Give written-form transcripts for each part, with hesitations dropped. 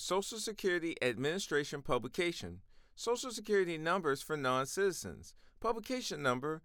Social Security Administration publication, Social Security numbers for non-citizens, publication number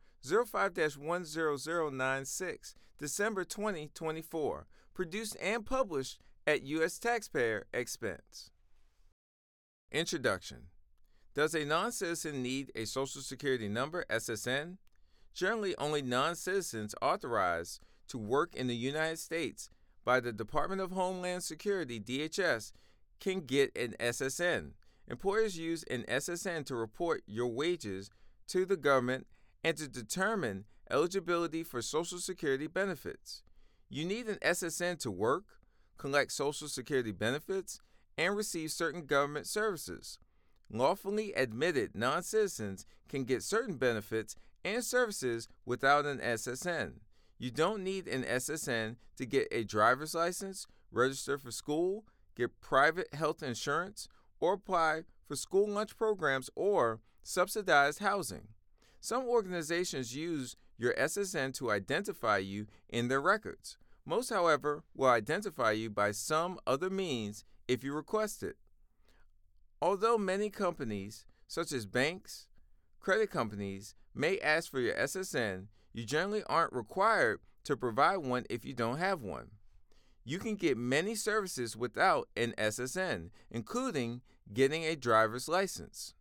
05-10096, December 2024, produced and published at U.S. taxpayer expense. Introduction. Does a non-citizen need a Social Security number, SSN? Generally, only non-citizens authorized to work in the United States by the Department of Homeland Security, DHS, can get an SSN. Employers use an SSN to report your wages to the government and to determine eligibility for Social Security benefits. You need an SSN to work, collect Social Security benefits, and receive certain government services. Lawfully admitted non-citizens can get certain benefits and services without an SSN. You don't need an SSN to get a driver's license, register for school, get private health insurance, or apply for school lunch programs or subsidized housing. Some organizations use your SSN to identify you in their records. Most, however, will identify you by some other means if you request it. Although many companies, such as banks, credit companies, may ask for your SSN, you generally aren't required to provide one if you don't have one. You can get many services without an SSN, including getting a driver's license.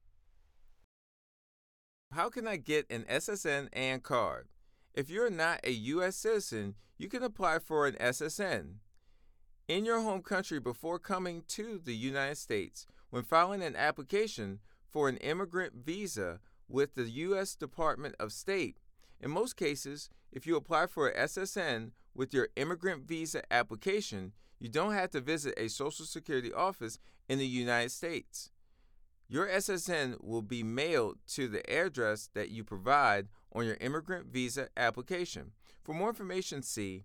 How can I get an SSN and card? If you're not a U.S. citizen, you can apply for an SSN in your home country before coming to the United States when filing an application for an immigrant visa with the U.S. Department of State. In most cases, if you apply for an SSN with your immigrant visa application, you don't have to visit a Social Security office in the United States. Your SSN will be mailed to the address that you provide on your immigrant visa application. For more information, see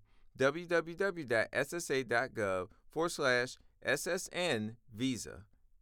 www.ssa.gov/SSNvisa/.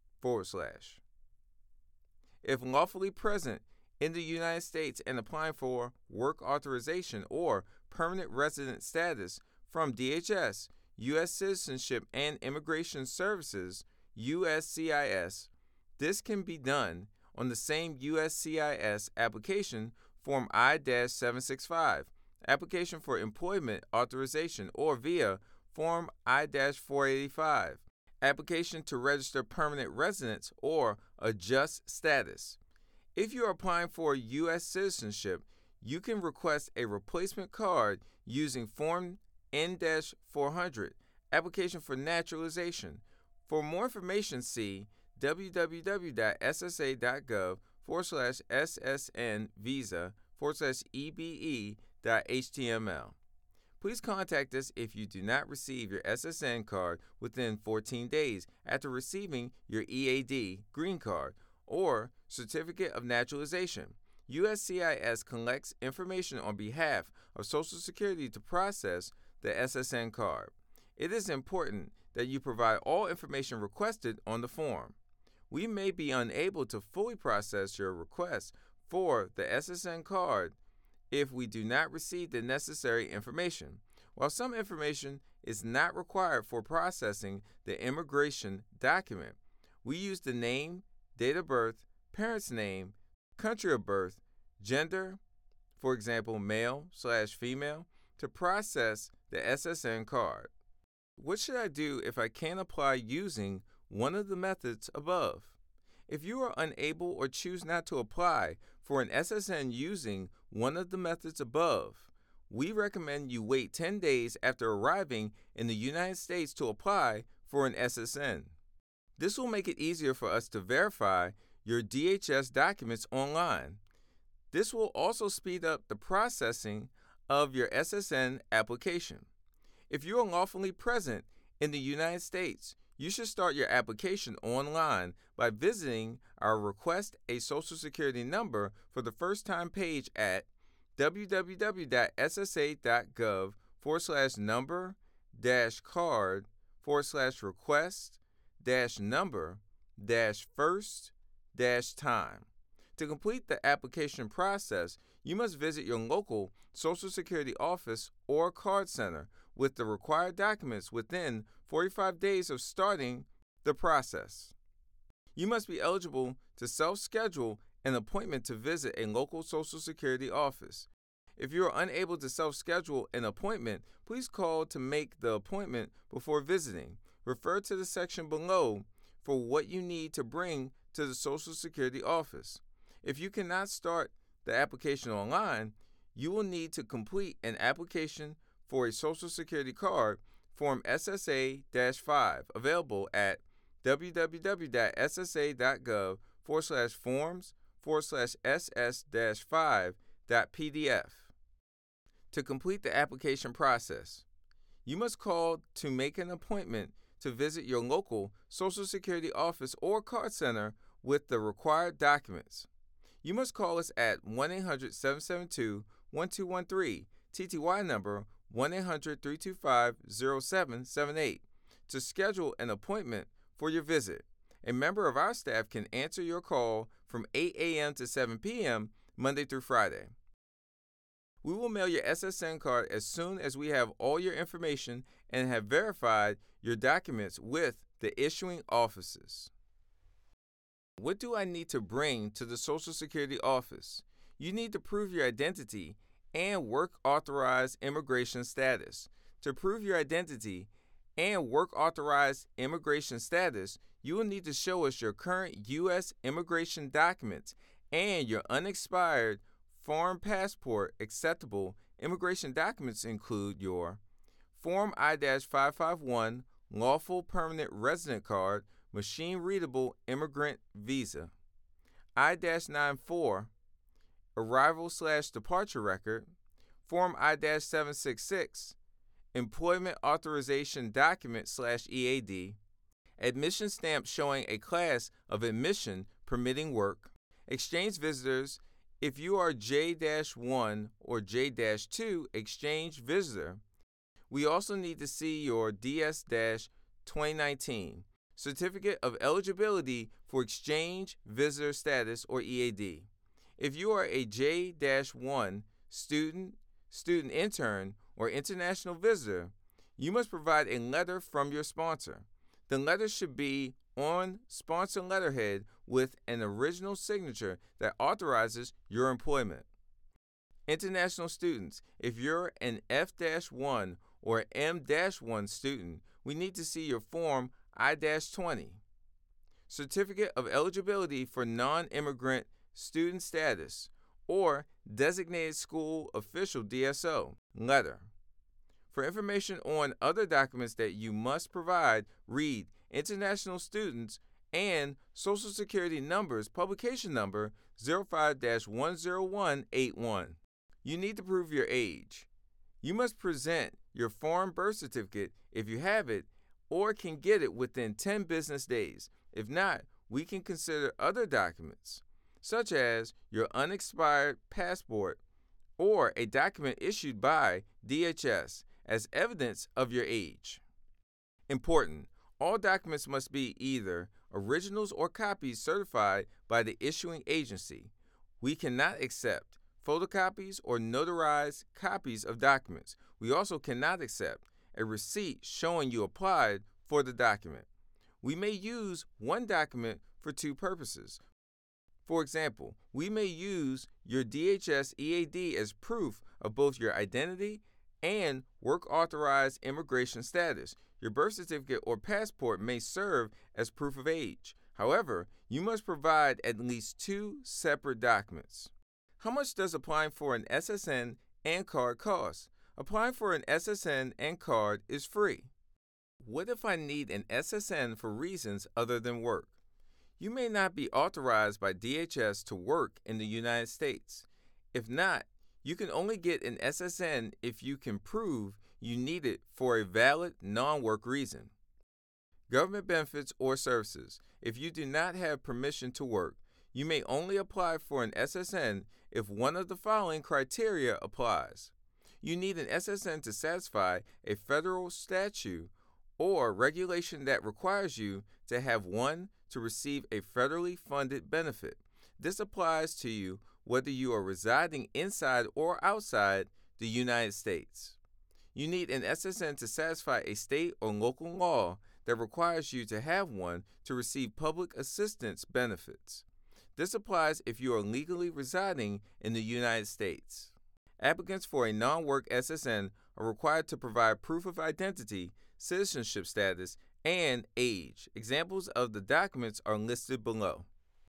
If lawfully present in the United States and applying for work authorization or permanent resident status from DHS, U.S. Citizenship and Immigration Services, USCIS, this can be done on the same USCIS application Form I-765, Application for Employment Authorization, or via Form I-485, Application to Register Permanent Residence or Adjust Status. If you are applying for U.S. citizenship, you can request a replacement card using Form N-400, Application for Naturalization. For more information, see www.ssa.gov/SSNvisa/ebe.html. Please contact us if you do not receive your SSN card within 14 days after receiving your EAD, green card, or certificate of naturalization. USCIS collects information on behalf of Social Security to process the SSN card. It is important that you provide all information requested on the form. We may be unable to fully process your request for the SSN card if we do not receive the necessary information. While some information is not required for processing the immigration document, we use the name, date of birth, parent's name, country of birth, gender, for example, male/female, to process the SSN card. What should I do if I can't apply using one of the methods above? If you are unable or choose not to apply for an SSN using one of the methods above, we recommend you wait 10 days after arriving in the United States to apply for an SSN. This will make it easier for us to verify your DHS documents online. This will also speed up the processing of your SSN application. If you are lawfully present in the United States, you should start your application online by visiting our Request a Social Security Number for the first time page at www.ssa.gov/number-card/request-number-first-time. To complete the application process, you must visit your local Social Security office or card center with the required documents within 45 days of starting The process. You must be eligible to self-schedule an appointment to visit a local Social Security office. If you are unable to self-schedule an appointment, please call to make the appointment before visiting. Refer to the section below for what you need to bring to the Social Security office. If you cannot start the application online, you will need to complete an application for a Social Security card, Form SSA-5, available at www.ssa.gov/forms/ss-5.pdf. To complete the application process, you must call to make an appointment to visit your local Social Security office or card center with the required documents. You must call us at 1-800-772-1213, TTY number 1-800-325-0778, to schedule an appointment for your visit. A member of our staff can answer your call from 8 a.m. to 7 p.m. Monday through Friday. We will mail your SSN card as soon as we have all your information and have verified your documents with the issuing offices. What do I need to bring to the Social Security office? You need to prove your identity and work-authorized immigration status. To prove your identity and work-authorized immigration status, you will need to show us your current U.S. immigration documents and your unexpired foreign passport. Acceptable immigration documents include your Form I-551 Lawful Permanent Resident Card, Machine-Readable Immigrant Visa, I-94 Arrival/Departure Record, Form I-766 Employment Authorization Document/EAD, Admission Stamp showing a class of admission permitting work, Exchange Visitors if you are J-1 or J-2 Exchange Visitor. We also need to see your DS-2019 Certificate of Eligibility for Exchange Visitor Status or EAD. If you are a J-1 student, student intern, or international visitor, you must provide a letter from your sponsor. The letter should be on sponsor letterhead with an original signature that authorizes your employment. International students, if you're an F-1 or M-1 student, we need to see your Form I-20. Certificate of Eligibility for Non-Immigrant Student Status or Designated School Official DSO letter. For information on other documents that you must provide, read International Students and Social Security numbers, publication number 05-10181. You need to prove your age. You must present your foreign birth certificate if you have it or can get it within 10 business days. If not, we can consider other documents, such as your unexpired passport or a document issued by DHS as evidence of your age. Important: all documents must be either originals or copies certified by the issuing agency. We cannot accept photocopies or notarized copies of documents. We also cannot accept a receipt showing you applied for the document. We may use one document for two purposes. For example, we may use your DHS EAD as proof of both your identity and work-authorized immigration status. Your birth certificate or passport may serve as proof of age. However, you must provide at least two separate documents. How much does applying for an SSN and card cost? Applying for an SSN and card is free. What if I need an SSN for reasons other than work? You may not be authorized by DHS to work in the United States. If not, you can only get an SSN if you can prove you need it for a valid non-work reason. Government benefits or services. If you do not have permission to work, you may only apply for an SSN if one of the following criteria applies. You need an SSN to satisfy a federal statute or regulation that requires you to have one to receive a federally funded benefit. This applies to you whether you are residing inside or outside the United States. You need an SSN to satisfy a state or local law that requires you to have one to receive public assistance benefits. This applies if you are legally residing in the United States. Applicants for a non-work SSN are required to provide proof of identity, citizenship status, and age. Examples of the documents are listed below.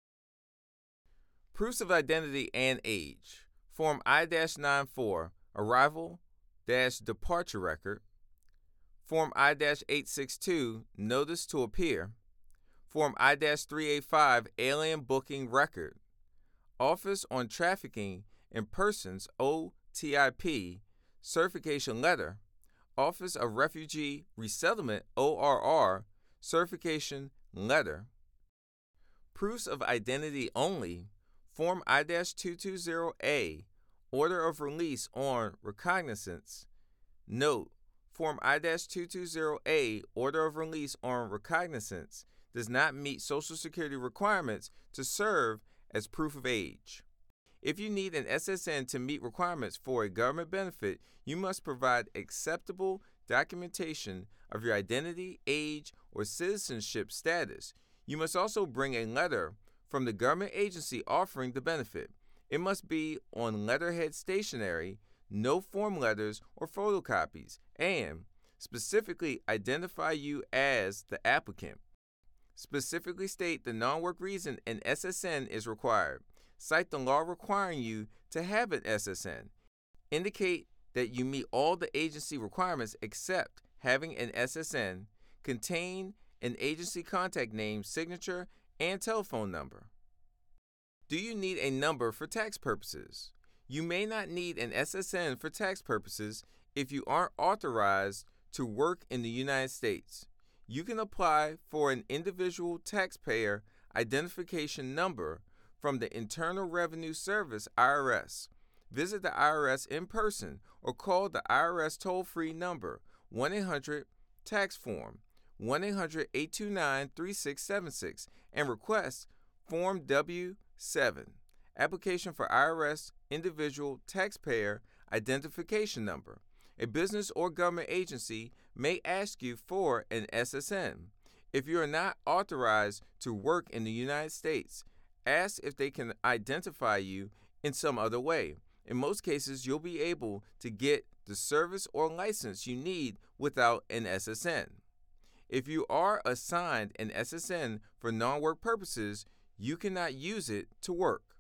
Proofs of identity and age. Form I-94, Arrival-Departure Record. Form I-862, Notice to Appear. Form I-385, Alien Booking Record. Office on Trafficking in Persons, OTIP, Certification Letter. Office of Refugee Resettlement, ORR, Certification Letter. Proofs of Identity Only. Form I-220A, Order of Release on Recognizance. Note: Form I-220A, Order of Release on Recognizance, does not meet Social Security requirements to serve as proof of age. If you need an SSN to meet requirements for a government benefit, you must provide acceptable documentation of your identity, age, or citizenship status. You must also bring a letter from the government agency offering the benefit. It must be on letterhead stationery, no form letters or photocopies, and specifically identify you as the applicant. Specifically state the non-work reason an SSN is required. Cite the law requiring you to have an SSN. Indicate that you meet all the agency requirements except having an SSN. Contain an agency contact name, signature, and telephone number. Do you need a number for tax purposes? You may not need an SSN for tax purposes if you aren't authorized to work in the United States. You can apply for an individual taxpayer identification number from the Internal Revenue Service, IRS. Visit the IRS in person or call the IRS toll-free number 1-800-TAX-FORM, 1-800-829-3676, and request Form W-7, Application for IRS Individual Taxpayer Identification Number. A business or government agency may ask you for an SSN. If you are not authorized to work in the United States, ask if they can identify you in some other way. In most cases, you'll be able to get the service or license you need without an SSN. If you are assigned an SSN for non-work purposes, you cannot use it to work.